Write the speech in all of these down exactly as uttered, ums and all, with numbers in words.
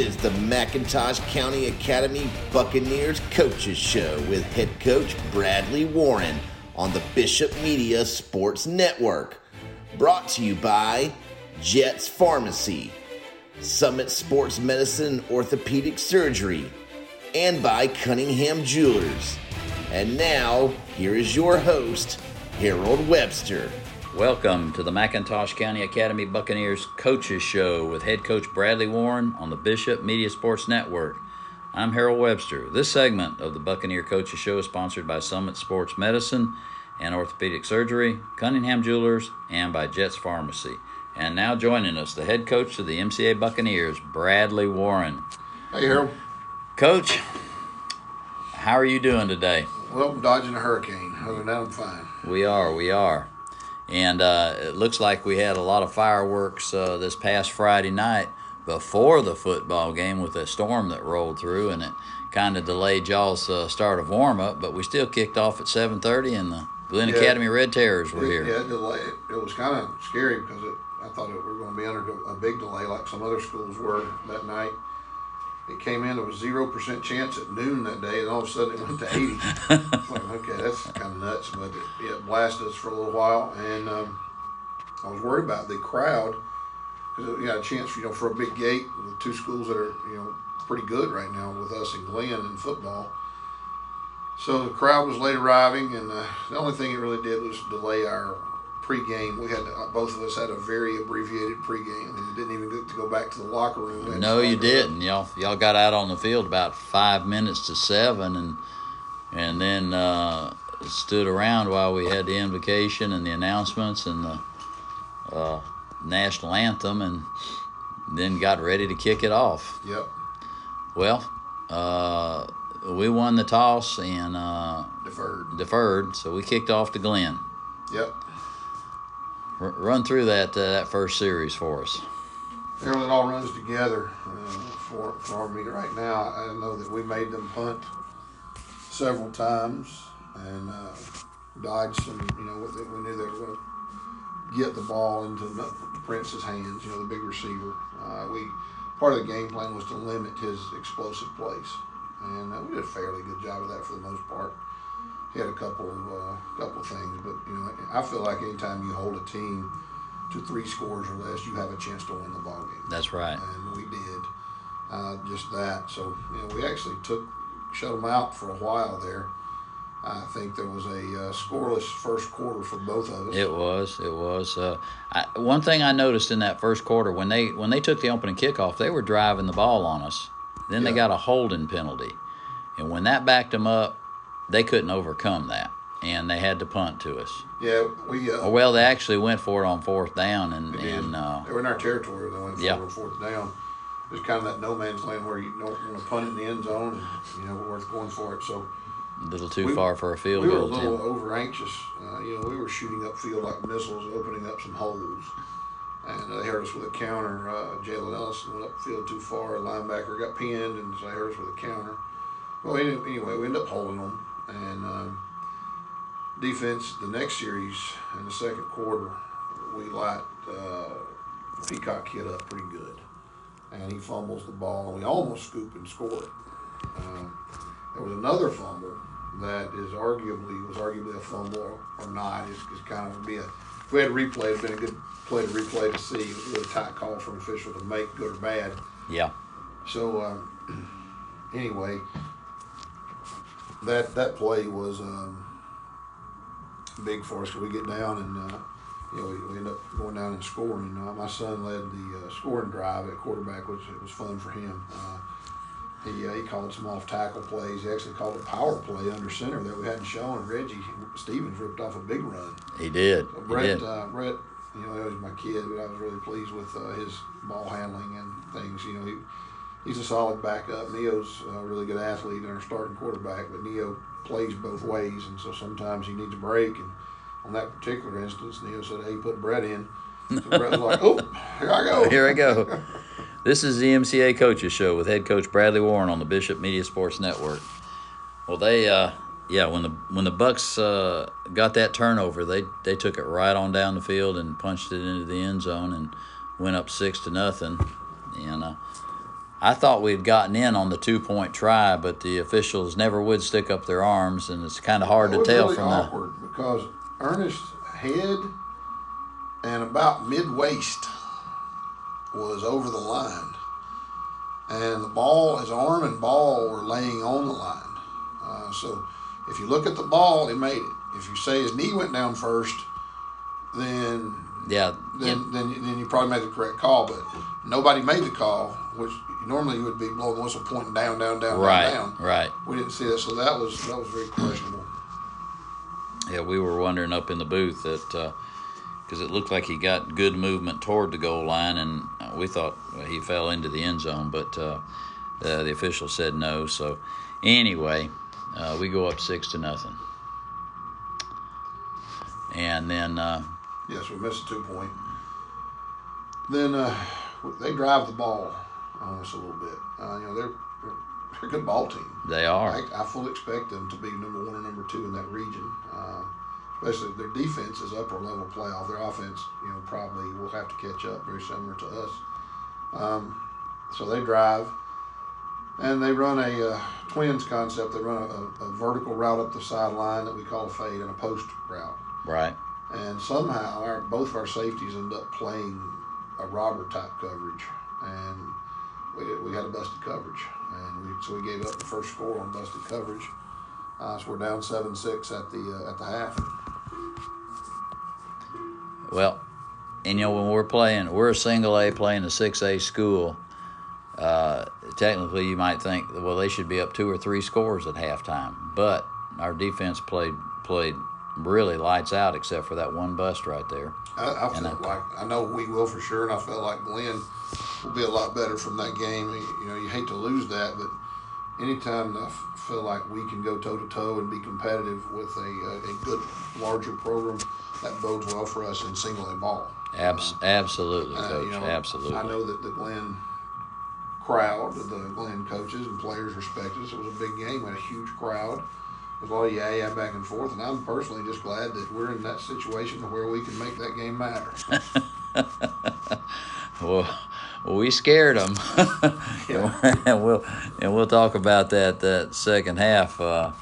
is the McIntosh County Academy Buccaneers Coaches Show with head coach Bradley Warren on the Bishop Media Sports Network. Brought to you by Jets Pharmacy, Summit Sports Medicine and Orthopedic Surgery, and by Cunningham Jewelers. And now, here is your host, Harold Webster. Welcome to the McIntosh County Academy Buccaneers Coaches Show with head coach Bradley Warren on the Bishop Media Sports Network. I'm Harold Webster. This segment of the Buccaneer Coaches Show is sponsored by Summit Sports Medicine and Orthopedic Surgery, Cunningham Jewelers, and by Jets Pharmacy. And now joining us, the head coach of the M C A Buccaneers, Bradley Warren. Hey, Harold. Coach, how are you doing today? Well, I'm dodging a hurricane. Other than that, I'm fine. We are, we are. And uh, it looks like we had a lot of fireworks uh, this past Friday night before the football game with a storm that rolled through, and it kind of delayed y'all's uh, start of warm-up, but we still kicked off at seven thirty, and the Glen yeah, Academy Red Terrors were it, here. Yeah, it delayed. It was kind of scary because it, I thought it, we were going to be under a big delay like some other schools were that night. It came in, there was zero percent chance at noon that day, and all of a sudden it went to eighty. It's like, okay, that's kind of nuts, but it, it blasted us for a little while, and um, I was worried about the crowd because you got a chance, you know, for a big gate with two schools that are, you know, pretty good right now with us in Glen in football. So the crowd was late arriving, and uh, the only thing it really did was delay our pregame. We had to, both of us had a very abbreviated pregame, and didn't even get to go back to the locker room. No, you didn't. Y'all, y'all got out on the field about five minutes to seven, and and then uh, stood around while we had the invocation and the announcements and the uh, national anthem, and then got ready to kick it off. Yep. Well, uh, we won the toss and uh, deferred. Deferred, so we kicked off to Glen. Yep. Run through that uh, that first series for us. Harold, it all runs together uh, for for me right now. I know that we made them punt several times and uh, dodged some. You know, we knew they were going to get the ball into Prince's hands. You know, the big receiver. Uh, we part of the game plan was to limit his explosive plays, and uh, we did a fairly good job of that for the most part. He had a couple of uh, couple of things, but you know, I feel like anytime you hold a team to three scores or less, you have a chance to win the ball game. That's right, and we did uh, just that. So you know, we actually took shut them out for a while there. I think there was a uh, scoreless first quarter for both of us. It was, it was. Uh, I, one thing I noticed in that first quarter when they when they took the opening kickoff, they were driving the ball on us. Then yeah. they got a holding penalty, and when that backed them up, they couldn't overcome that, and they had to punt to us. Yeah, we. Uh, well, they actually went for it on fourth down, and they, and uh, they were in our territory. They went for yeah. it on fourth down. It's kind of that no man's land where you don't want to punt it in the end zone, and you know, we're worth going for it. So a little too we, far for a field we goal. We were a little Tim. over anxious. Uh, you know, we were shooting upfield like missiles, opening up some holes, and uh, they hurt us with a counter. Uh, Jalen Ellison went upfield too far. A linebacker got pinned, and so they hurt us with a counter. Well, anyway, we ended up holding them. And um, defense, the next series in the second quarter, we light uh, Peacock kid up pretty good. And he fumbles the ball, and we almost scoop and score it. Um, there was another fumble that is arguably, was arguably a fumble or not. It's, it's kind of be a, if we had replay, it would have been a good play to replay to see. It was a really tight call for an official to make, good or bad. Yeah. So, um, anyway, That that play was um, big for us because we get down and uh, you know we, we end up going down and scoring. Uh, my son led the uh, scoring drive at quarterback, which it was fun for him. Uh, he uh, he called some off tackle plays. He actually called a power play under center that we hadn't shown. And Reggie Stevens ripped off a big run. He did. So Brett, he did. Uh, Brett, you know, that was my kid, but I was really pleased with uh, his ball handling and things. You know, he. He's a solid backup. Neo's a really good athlete and our starting quarterback, but Neo plays both ways, and so sometimes he needs a break. And on that particular instance, Neo said, "Hey, put Brett in." So Brett was like, "Oh, here I go." Here I go. This is the M C A Coaches Show with head coach Bradley Warren on the Bishop Media Sports Network. Well, they, uh, yeah, when the when the Bucks uh, got that turnover, they they took it right on down the field and punched it into the end zone and went up six to nothing. And uh, I thought we'd gotten in on the two-point try, but the officials never would stick up their arms, and it's kind of hard it to was tell really from awkward because Ernest's head and about mid-waist was over the line. And the ball, his arm and ball were laying on the line. Uh, so if you look at the ball, he made it. If you say his knee went down first, then the yeah, then yeah. then then you probably made the correct call. But nobody made the call, which normally you would be blowing the whistle, pointing down, down, down, right, down, down. Right. We didn't see that, so that was that was very questionable. Yeah, we were wondering up in the booth that because uh, it looked like he got good movement toward the goal line, and we thought well, he fell into the end zone, but uh, uh, the official said no. So anyway, uh, we go up six to nothing, and then uh, yes, we missed a two point. Then uh, they drive the ball on us a little bit. Uh, you know, they're, they're a good ball team. They are. I, I fully expect them to be number one or number two in that region. Uh, especially their defense is upper level playoff. Their offense, you know, probably will have to catch up, very similar to us. Um, so they drive, and they run a uh, twins concept. They run a, a, a vertical route up the sideline that we call a fade and a post route. Right. And somehow our both of our safeties end up playing a robber type coverage, and we we had a busted coverage, and we so we gave up the first score on busted coverage. Uh, so we're down seven six at the uh, at the half. Well, and you know when we're playing, we're a single A playing a six A school. Uh, technically, you might think, well, they should be up two or three scores at halftime, but our defense played played really lights out, except for that one bust right there. I, I felt I, like I know we will for sure, and I felt like Glenn will be a lot better from that game. You, you know, you hate to lose that, but anytime I f- feel like we can go toe to toe and be competitive with a, a, a good larger program, that bodes well for us in single A ball. Abs- uh, absolutely, uh, Coach. You know, absolutely. I know that the Glenn crowd, the Glenn coaches and players respect us. It was a big game. We had a huge crowd. There's a lot of yeah, yeah, back and forth, and I'm personally just glad that we're in that situation where we can make that game matter. well, well, we scared them, yeah. and we'll and we'll talk about that that second half. Uh,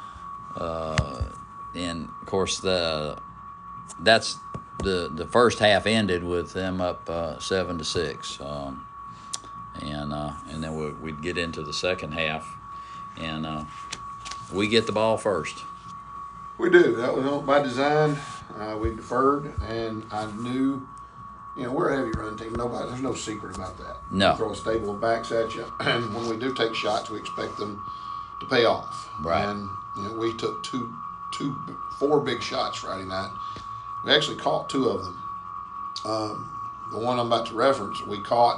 uh, and of course, the that's the the first half ended with them up uh, seven to six, um, and uh, and then we, we'd get into the second half, and. Uh, We get the ball first. We do. That was by design. Uh, we deferred, and I knew, you know, we're a heavy run team. Nobody, there's no secret about that. No. We throw a stable of backs at you, and when we do take shots, we expect them to pay off. Right. And you know, we took two, two, four big shots Friday night. We actually caught two of them. Um, the one I'm about to reference, we caught,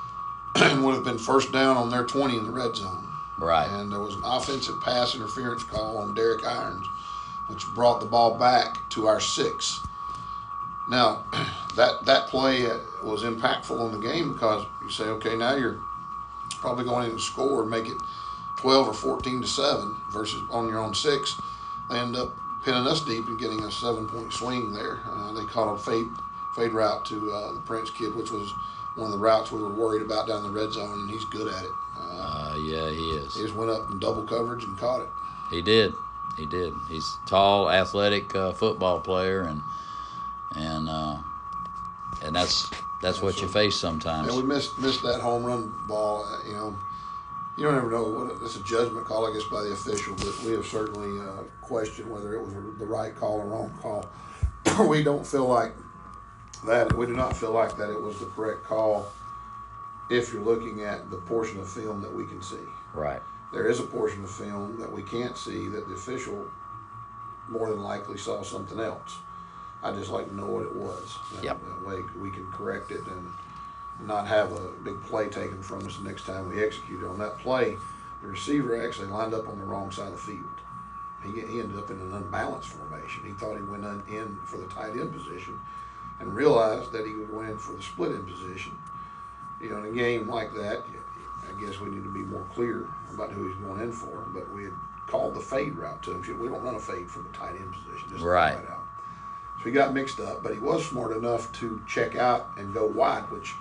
and would have been first down on their twenty in the red zone. Right. And there was an offensive pass interference call on Derek Irons, which brought the ball back to our six. Now, that that play was impactful in the game because you say, okay, now you're probably going in to score and make it twelve or fourteen to seven versus on your own six. They end up pinning us deep and getting a seven-point swing there. Uh, they caught a fade, fade route to uh, the Prince kid, which was one of the routes we were worried about down the red zone, and he's good at it. Uh, yeah, he is. He just went up in double coverage and caught it. He did. He did. He's a tall, athletic uh, football player, and and uh, and that's that's what you face sometimes. And we missed missed that home run ball. You know, you don't ever know what it's a judgment call, I guess, by the official, but we have certainly uh, questioned whether it was the right call or wrong call. We don't feel like that. We do not feel like that it was the correct call. If you're looking at the portion of film that we can see. Right. There is a portion of film that we can't see that the official more than likely saw something else. I just like to know what it was. That, yep. that way we can correct it and not have a big play taken from us the next time we execute it. On that play, the receiver actually lined up on the wrong side of the field. He, he ended up in an unbalanced formation. He thought he went in for the tight end position and realized that he would go in for the split end position. You know, in a game like that, I guess we need to be more clear about who he's going in for. But we had called the fade route to him. We don't run a fade from the tight end position, just right. right out. So he got mixed up, but he was smart enough to check out and go wide, which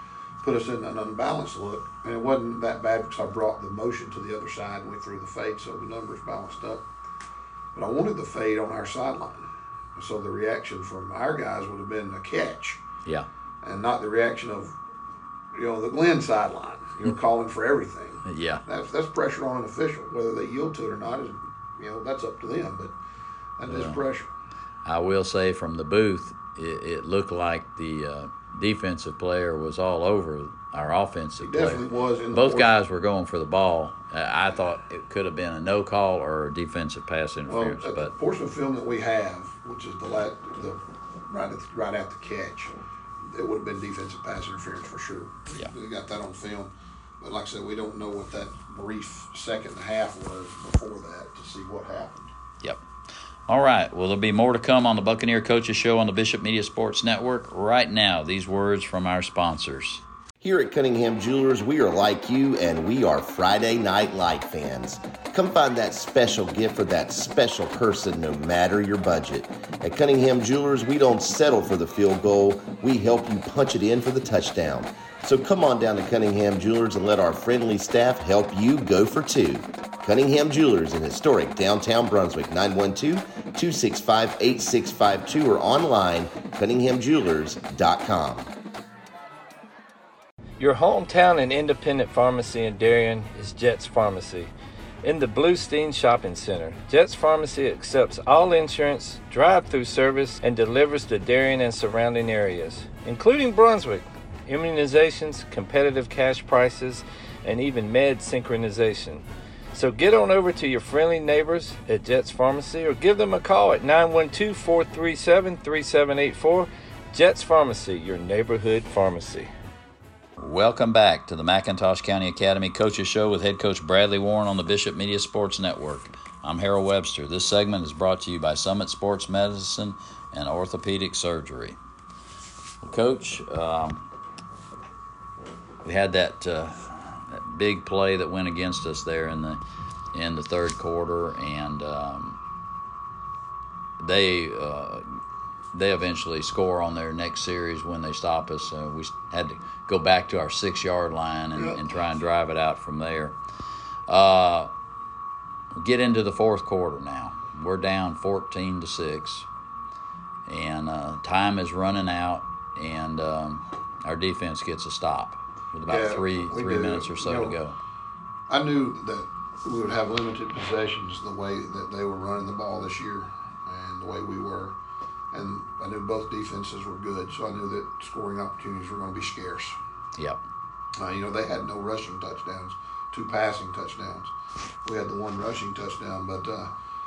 put us in an unbalanced look. And it wasn't that bad because I brought the motion to the other side and we threw the fade, so the numbers balanced up. But I wanted the fade on our sideline. So the reaction from our guys would have been a catch. Yeah. And not the reaction of, you know, the Glenn sideline, you know, calling for everything. Yeah. That's that's pressure on an official. Whether they yield to it or not is, you know, that's up to them. But that is Well, pressure. I will say from the booth, it, it looked like the uh, defensive player was all over our offensive It player. definitely was. In the Both fourth. guys were going for the ball. Uh, I thought it could have been a no call or a defensive pass Well, interference, at but the portion of film that we have, which is the la the right at, right at the catch, it would have been defensive pass interference for sure. Yeah. We got that on film. But like I said, we don't know what that brief second and a half was before that to see what happened. Yep. All right. Well, there'll be more to come on the Buccaneer Coaches Show on the Bishop Media Sports Network. Right now, these words from our sponsors. Here at Cunningham Jewelers, we are like you, and we are Friday Night Light fans. Come find that special gift for that special person, no matter your budget. At Cunningham Jewelers, we don't settle for the field goal. We help you punch it in for the touchdown. So come on down to Cunningham Jewelers and let our friendly staff help you go for two. Cunningham Jewelers in historic downtown Brunswick, nine one two, two six five, eight six five two, or online, cunningham jewelers dot com. Your hometown and independent pharmacy in Darien is Jets Pharmacy. In the Bluestein Shopping Center, Jets Pharmacy accepts all insurance, drive-through service, and delivers to Darien and surrounding areas, including Brunswick, immunizations, competitive cash prices, and even med synchronization. So get on over to your friendly neighbors at Jets Pharmacy or give them a call at nine one two, four three seven, three seven eight four. Jets Pharmacy, your neighborhood pharmacy. Welcome back to the McIntosh County Academy Coaches Show with head coach Bradley Warren on the Bishop Media Sports Network. I'm Harold Webster. This segment is brought to you by Summit Sports Medicine and Orthopedic Surgery. Well, Coach, um, we had that, uh, that big play that went against us there in the in the third quarter, and um, they uh, they eventually score on their next series when they stop us. Uh, we had to go back to our six-yard line and, Yep. and try and drive it out from there. Uh, get into the fourth quarter now. We're down fourteen to six, and uh, time is running out, and um, our defense gets a stop with about Yeah, three we three do. minutes or so You know, to go. I knew that we would have limited possessions the way that they were running the ball this year and the way we were. And I knew both defenses were good, so I knew that scoring opportunities were going to be scarce. Yep. Uh, you know, they had no rushing touchdowns, two passing touchdowns. We had the one rushing touchdown, but uh,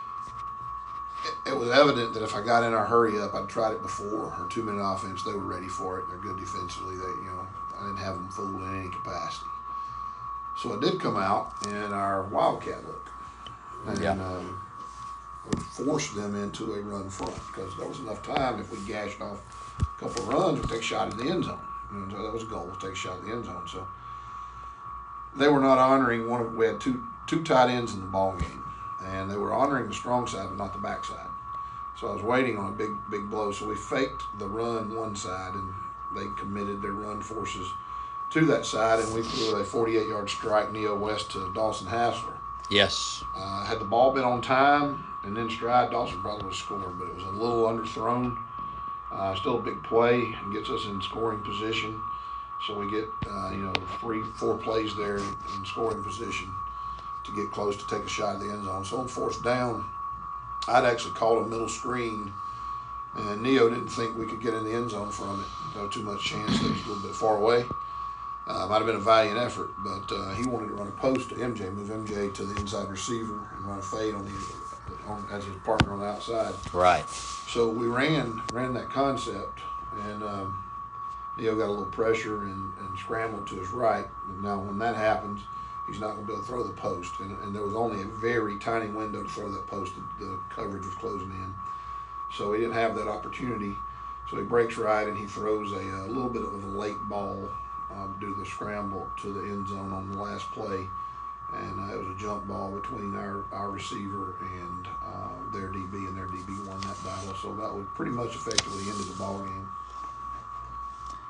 it, it was evident that if I got in our hurry up, I'd tried it before. Our two-minute offense, they were ready for it. They're good defensively. They, you know, I didn't have them fooled in any capacity. So I did come out in our Wildcat look. And Yeah. um, forced them into a run front because there was enough time if we gashed off a couple of runs, we'd take a shot at the end zone. You know, so that was a goal, take a shot at the end zone. So they were not honoring one of, we had two two tight ends in the ball game, and they were honoring the strong side but not the back side. So I was waiting on a big, big blow. So we faked the run one side, and they committed their run forces to that side, and we threw a forty-eight-yard strike neo west to Dawson Hassler. Yes. Uh, had the ball been on time and in stride, Dawson probably would have scored, but it was a little underthrown. Uh, still a big play and gets us in scoring position. So we get, uh, you know, three, four plays there in scoring position to get close to take a shot at the end zone. So on fourth down, I'd actually called a middle screen, and Neo didn't think we could get in the end zone from it. No too much chance. That was a little bit far away. Uh, might have been a valiant effort, but uh, he wanted to run a post to M J, move M J to the inside receiver and run a fade on the on, as his partner on the outside. Right. So we ran ran that concept, and um, Neo got a little pressure and, and scrambled to his right. And now when that happens, he's not going to be able to throw the post, and, and there was only a very tiny window to throw that post. The, the coverage was closing in, so he didn't have that opportunity. So he breaks right and he throws a, a little bit of a late ball. Uh, do the scramble to the end zone on the last play, and uh, it was a jump ball between our, our receiver and uh, their D B, and their D B won that battle. So that was pretty much effectively the end of the ball game.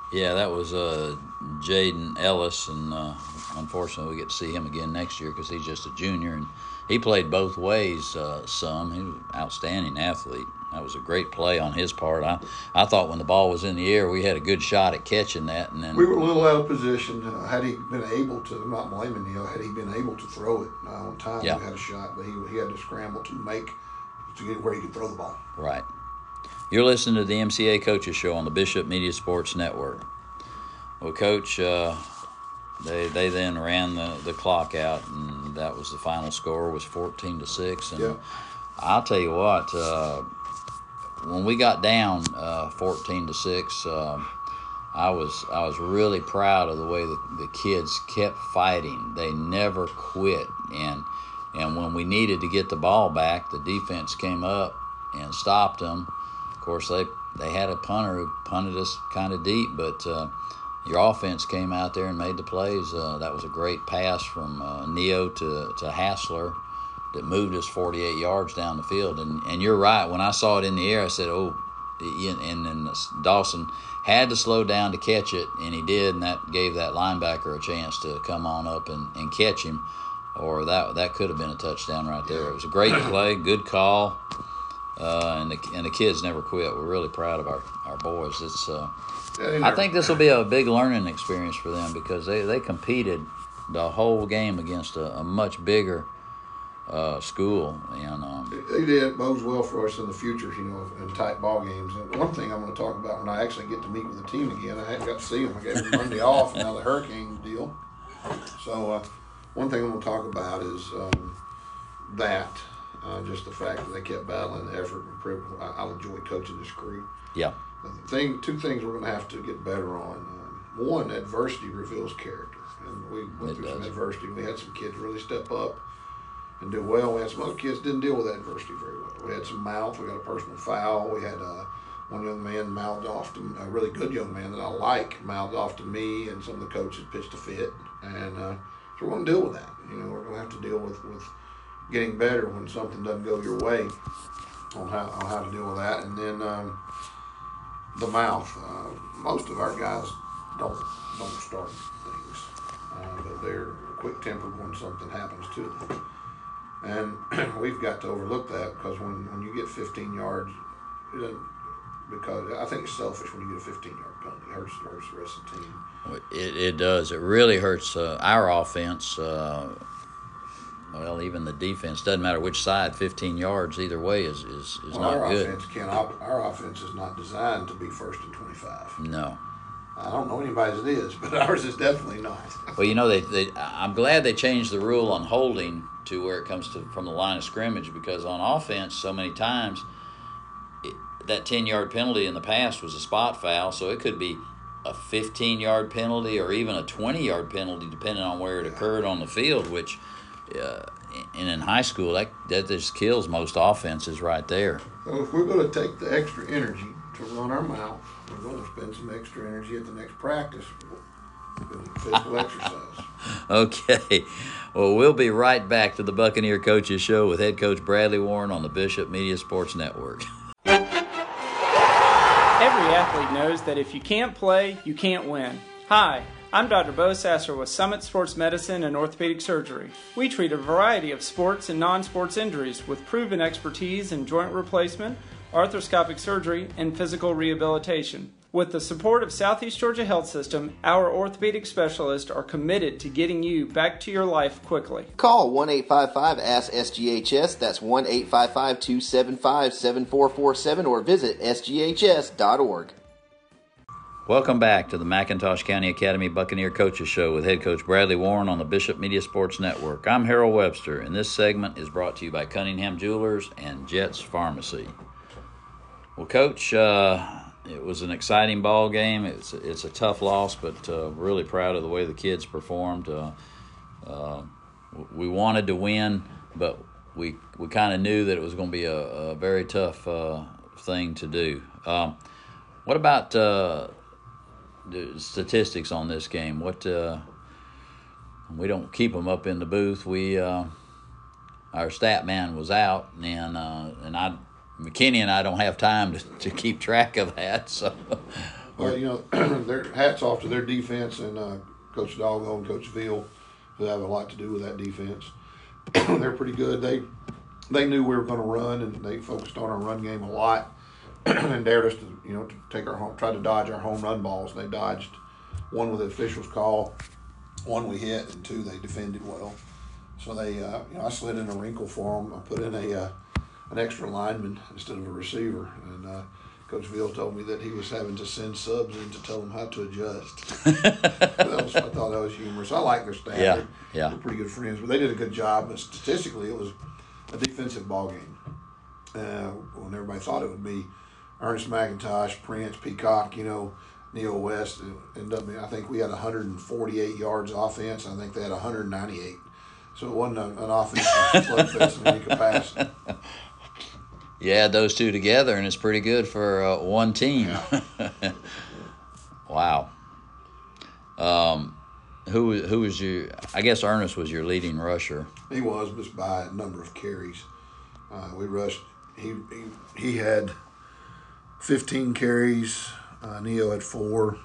Yeah, that was uh, Jaden Ellis, and uh, unfortunately we get to see him again next year because he's just a junior, and he played both ways uh, some. He was an outstanding athlete. That was a great play on his part. I, I thought when the ball was in the air, we had a good shot at catching that, and then we were a little out of position. Uh, had he been able to, I'm not blaming Neil, had he been able to throw it uh, on time, yeah. we had a shot, but he he had to scramble to make to get where he could throw the ball. Right. You're listening to the M C A Coaches Show on the Bishop Media Sports Network. Well, Coach, uh, they they then ran the, the clock out, and that was the final score was fourteen to six. And yeah. I'll tell you what, uh, when we got down uh, fourteen to six, uh, I was I was really proud of the way the, the kids kept fighting. They never quit, and and when we needed to get the ball back, the defense came up and stopped them. Of course, they they had a punter who punted us kind of deep, but uh, your offense came out there and made the plays. Uh, that was a great pass from uh, Neo to to Hassler that moved us forty-eight yards down the field. And and you're right. When I saw it in the air, I said, "Oh," and then Dawson had to slow down to catch it, and he did, and that gave that linebacker a chance to come on up and, and catch him, or that that could have been a touchdown right there. It was a great play, good call. Uh, and the and the kids never quit. We're really proud of our, our boys. It's uh, I think this will be a big learning experience for them because they, they competed the whole game against a, a much bigger uh, school, and um, they did. It bodes well for us in the future, you know, in tight ball games. And one thing I'm going to talk about when I actually get to meet with the team again, I hadn't got to see them. I gave them Monday off, and now the hurricane deal. So uh, one thing I'm going to talk about is um, that. Uh, just the fact that they kept battling the effort and privilege. I, I'll enjoy coaching this crew. Yeah. The thing, two things we're going to have to get better on. Um, one, adversity reveals character, and we went It through does. some adversity. We had some kids really step up and do well. We had some other kids didn't deal with adversity very well. We had some mouth. We got a personal foul. We had uh, one young man mouthed off to a really good young man that I like mouthed off to me, and some of the coaches pitched a fit, and uh, so we're going to deal with that. You know, we're going to have to deal with with. getting better when something doesn't go your way on how on how to deal with that. And then um, the mouth. Uh, most of our guys don't don't start things, uh, but they're quick tempered when something happens to them. And we've got to overlook that because when, when you get fifteen yards, it doesn't, because I think it's selfish when you get a fifteen yard penalty. It hurts, it hurts the rest of the team. It it does. It really hurts uh, our offense. Uh, Well, even the defense, doesn't matter which side, fifteen yards either way is, is, is well, not our good. Offense can't op- our offense is not designed to be first and twenty-five. No. I don't know anybody's it is, but ours is definitely not. Well, you know, they, they I'm glad they changed the rule on holding to where it comes to from the line of scrimmage, because on offense, so many times, it, that ten-yard penalty in the past was a spot foul, so it could be a fifteen-yard penalty or even a twenty-yard penalty, depending on where it occurred on the field, which – Uh, and in high school, that that just kills most offenses right there. So if we're going to take the extra energy to run our mouth, we're going to spend some extra energy at the next practice doing physical exercise. Okay. Well, we'll be right back to the Buccaneer Coaches Show with head coach Bradley Warren on the Bishop Media Sports Network. Every athlete knows that if you can't play, you can't win. Hi. I'm Doctor Bo Sasser with Summit Sports Medicine and Orthopedic Surgery. We treat a variety of sports and non-sports injuries with proven expertise in joint replacement, arthroscopic surgery, and physical rehabilitation. With the support of Southeast Georgia Health System, our orthopedic specialists are committed to getting you back to your life quickly. Call one eight five five A S K S G H S, that's one eight five five, two seven five, seven four four seven, or visit S G H S dot org. Welcome back to the McIntosh County Academy Buccaneer Coaches Show with head coach Bradley Warren on the Bishop Media Sports Network. I'm Harold Webster, and this segment is brought to you by Cunningham Jewelers and Jets Pharmacy. Well, Coach, uh, it was an exciting ball game. It's it's a tough loss, but uh, really proud of the way the kids performed. Uh, uh, we wanted to win, but we we kind of knew that it was going to be a, a very tough uh, thing to do. Um, what about uh, the statistics on this game? What uh, we don't keep them up in the booth. We uh, our stat man was out, and uh, and I McKinney and I don't have time to, to keep track of that. So Well, you know, their hats off to their defense and uh, Coach Doggo and Coach Veal, who have a lot to do with that defense. They're pretty good. They they knew we were going to run, and they focused on our run game a lot, and dared us to, you know, to take our home, try to dodge our home run balls. And they dodged one with the officials' call, one we hit, and two they defended well. So they, uh, you know, I slid in a wrinkle for them. I put in a uh, an extra lineman instead of a receiver, and uh, Coach Veal told me that he was having to send subs in to tell them how to adjust. that was, I thought that was humorous. I like their staff. Yeah, they're, yeah. they're pretty good friends, but they did a good job. But statistically, it was a defensive ball game. Uh, when everybody thought it would be Ernest McIntosh, Prince, Peacock, you know, Neil West, it ended up being, I think we had one hundred forty-eight yards offense. I think they had one hundred ninety-eight. So it wasn't an, an offensive slugfest in any capacity. You add those two together, and it's pretty good for uh, one team. Yeah. Wow. Um, who who was your? I guess Ernest was your leading rusher. He was, just by a number of carries. Uh, we rushed. He, he he had fifteen carries. Uh, Neo had four.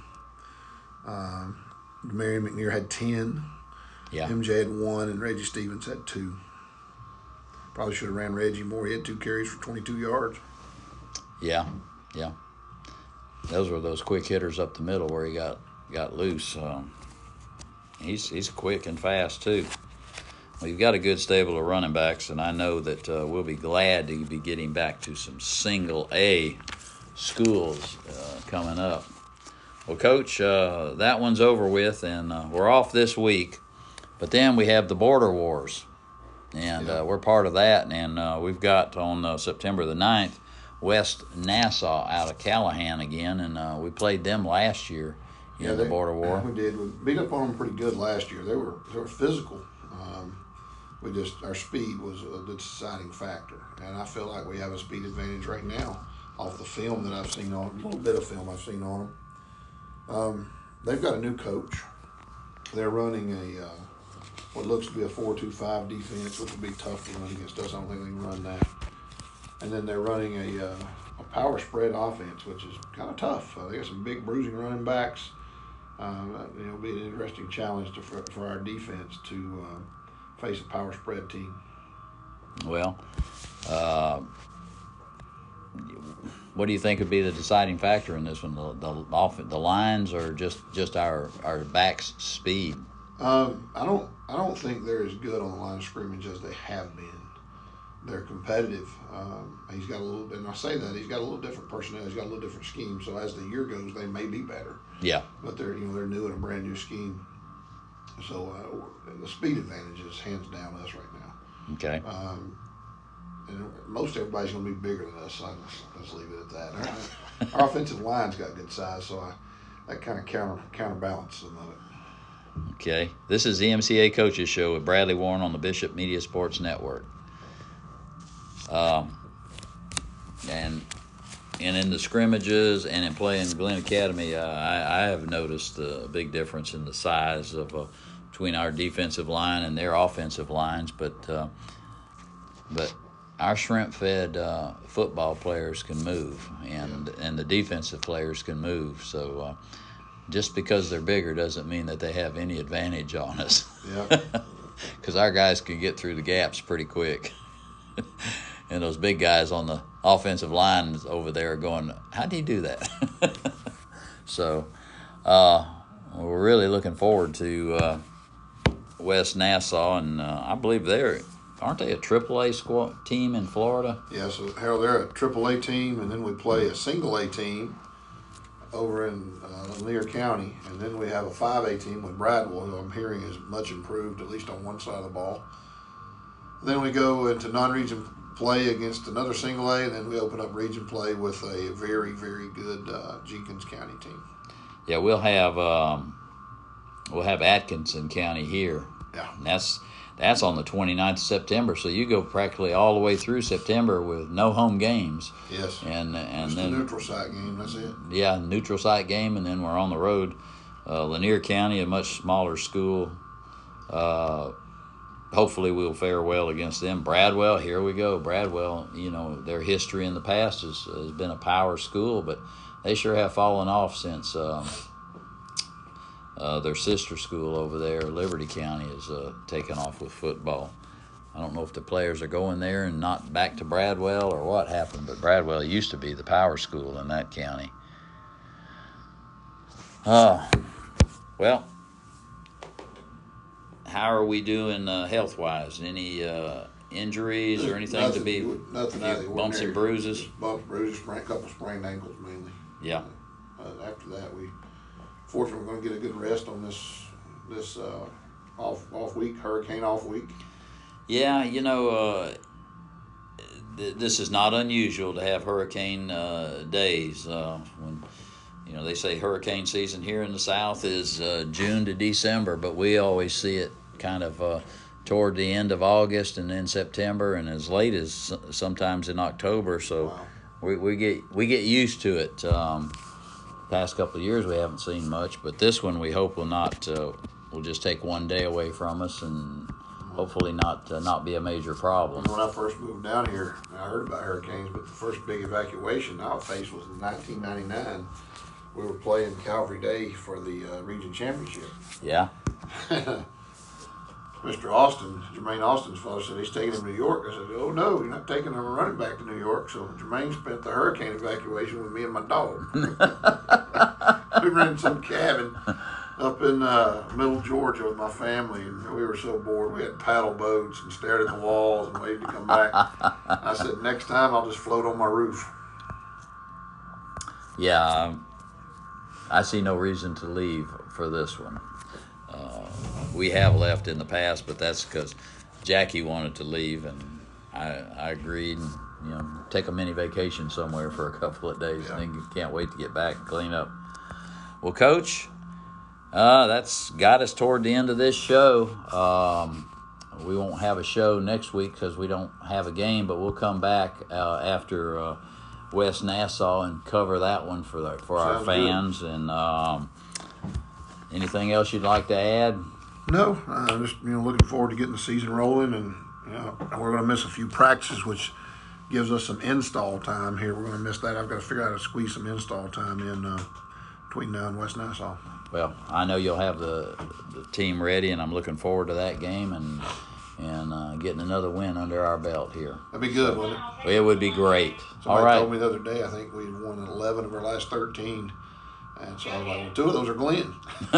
Um, Marion McNear had ten. Yeah. M J had one, and Reggie Stevens had two. Probably should have ran Reggie more. He had two carries for twenty-two yards. Yeah, yeah. Those were those quick hitters up the middle where he got got loose. Um, he's he's quick and fast too. Well, you've got a good stable of running backs, and I know that uh, we'll be glad to be getting back to some single A schools uh, coming up. Well, Coach, uh, that one's over with, and uh, we're off this week. But then we have the Border Wars. And Yeah. uh, we're part of that, and uh, we've got on uh, September the ninth, West Nassau out of Callahan again, and uh, we played them last year in Yeah, the they- Border War. We did. We beat up on them pretty good last year. They were they were physical. Um, we just our speed was a deciding factor, and I feel like we have a speed advantage right now off the film that I've seen on a little bit of film I've seen on them. Um, they've got a new coach. They're running a. Uh, what looks to be a four two five defense, which would be tough to run against us. I don't think they can run that. And then they're running a, uh, a power spread offense, which is kind of tough. Uh, they got some big bruising running backs. Um, you know, it'll be an interesting challenge to, for, for our defense to uh, face a power spread team. Well, uh, what do you think would be the deciding factor in this one? The the, off, the lines or just, just our our backs' speed? Um, I don't. I don't think they're as good on the line of scrimmage as they have been. They're competitive. Um, he's got a little, and I say that he's got a little different personnel. He's got a little different scheme. So as the year goes, they may be better. Yeah. But they're you know they're new in a brand new scheme. So uh, the speed advantage is hands down us right now. Okay. Um, and most everybody's going to be bigger than us. So let's, let's leave it at that. Our, our offensive line's got good size, so I, that kind of counter counterbalances some of it. Okay. This is the M C A Coaches Show with Bradley Warren on the Bishop Media Sports Network. Um, and and in the scrimmages and in playing Glen Academy, uh, I, I have noticed a big difference in the size of uh, between our defensive line and their offensive lines. But uh, but our shrimp-fed uh, football players can move, and and the defensive players can move. So. Uh, Just because they're bigger doesn't mean that they have any advantage on us. Yeah. Because our guys can get through the gaps pretty quick. And those big guys on the offensive line over there are going, how do you do that? So uh, we're really looking forward to uh, West Nassau. And uh, I believe they're, aren't they a triple A squad team in Florida? Yeah, so Harold, they're a triple A team, and then we play a single A team over in uh, Lanier County, and then we have a five A team with Bradwell, who I'm hearing is much improved, at least on one side of the ball. Then we go into non-region play against another single A, and then we open up region play with a very, very good uh, Jenkins County team. Yeah, we'll have um, we'll have Atkinson County here. Yeah. And that's that's on the twenty-ninth of September, so you go practically all the way through September with no home games. Yes. And and Just then a neutral site game, that's it. yeah, neutral site game, and then we're on the road. Uh, Lanier County, a much smaller school. Uh, hopefully we'll fare well against them. Bradwell, here we go. Bradwell, you know, their history in the past has, has been a power school, but they sure have fallen off since um, uh, their sister school over there, Liberty County, is uh, taken off with football. I don't know if the players are going there and not back to Bradwell or what happened, but Bradwell used to be the power school in that county. Uh, well, how are we doing uh, health-wise? Any uh, injuries or anything nothing, to be nothing out of the bumps and ordinary. bruises? Just bumps, bruises, sprain, couple sprained ankles mainly. Yeah. Uh, uh, after that, we fortunately we're going to get a good rest on this this uh, off off week, hurricane off week. Yeah, you know, uh, th- this is not unusual to have hurricane uh, days. Uh, when you know they say hurricane season here in the South is uh, June to December, but we always see it kind of uh, toward the end of August and then September, and as late as sometimes in October. So Wow. we we get we get used to it. Um, past couple of years we haven't seen much, but this one we hope will not. Uh, will just take one day away from us and hopefully not uh, not be a major problem. When I first moved down here, I heard about hurricanes, but the first big evacuation I faced was in nineteen ninety-nine. We were playing Calvary Day for the uh, region championship. Yeah. Mister Austin, Jermaine Austin's father, said he's taking him to New York. I said, oh no, you're not taking him a running back to New York. So Jermaine spent the hurricane evacuation with me and my dog. We rented some cabin up in uh, middle Georgia with my family, and we were so bored. We had paddle boats and stared at the walls and waited to come back. I said, next time I'll just float on my roof. Yeah, um, I see no reason to leave for this one. Uh, we have left in the past, but that's because Jackie wanted to leave, and I, I agreed. And, you know, take a mini vacation somewhere for a couple of days, Yeah. and then can't wait to get back and clean up. Well, Coach, uh, that's got us toward the end of this show. Um, we won't have a show next week because we don't have a game, but we'll come back uh, after uh, West Nassau and cover that one for the, for our Sounds fans. good. And um, anything else you'd like to add? No, I'm just you know looking forward to getting the season rolling, and you know we're going to miss a few practices, which gives us some install time here. We're going to miss that. I've got to figure out how to squeeze some install time in uh, between now and West Nassau. Well, I know you'll have the, the team ready, and I'm looking forward to that game and and uh, getting another win under our belt here. That'd be good, wouldn't it? It would be great. Somebody All right. told me the other day, I think we had won eleven of our last thirteen. And so I was like, well, two of those are Glenn.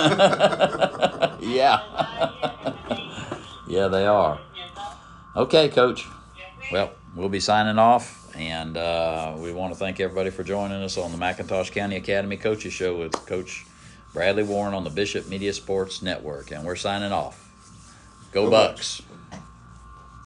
Yeah. Yeah, they are. Okay, Coach. Well, we'll be signing off, and uh, we want to thank everybody for joining us on the McIntosh County Academy Coaches Show with Coach Bradley Warren on the Bishop Media Sports Network, and we're signing off. Go, Go Bucks. Bucks.